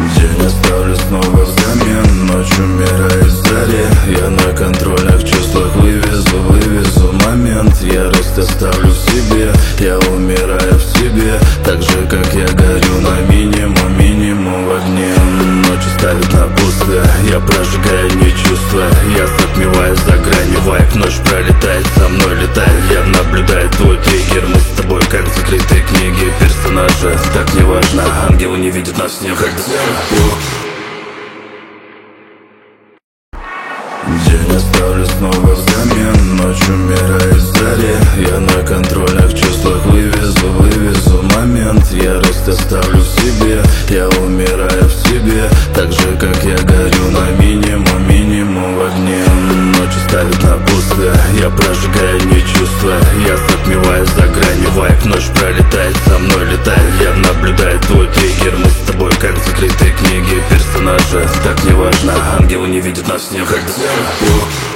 День оставлю снова взамен, ночь умирает в заре. Я на контрольных чувствах вывезу момент. Ярость оставлю в себе, я умираю в себе. Так же, как я горю на минимум в огне. Ночи ставят на пусто, я прожигаю не чувства. Я затмеваю за гранью вайп, ночь пролетает, со мной летает. Я наблюдаю твой триггер, мы с тобой как в закрытой книге персонажа. Так не важно, ангелы не видят нас не как День оставлю снова взамен, ночь умирает в заре. Я на контрольных чувствах вывезу момент. Ярость оставлю в себе, я умираю в себе. Так же, как я горю на минимум в огне. Ночи ставят на пусто, я прожигаю не чувства. Я затмеваю за гранью вайп, ночь пролетает, со мной летает. Я наблюдаю твой триггер, мы с тобой как в закрытой книге персонажа. Так не важно, ангелы не видят нас не как